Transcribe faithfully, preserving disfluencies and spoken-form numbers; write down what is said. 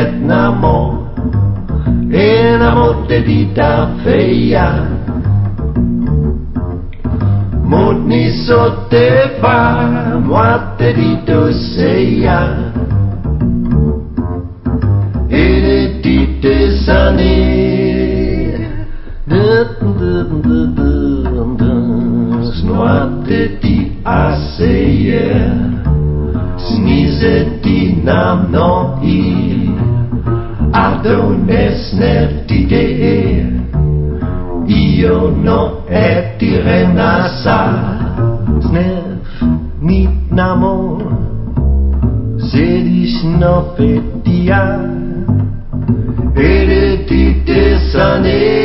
Vietnamo e la morte di da feia Modni sotte fa morte di doseia e le dite sane snoate di aseia snise di nam no i adones nefti io no et renasa snef nit namo sedis no petia et dite sane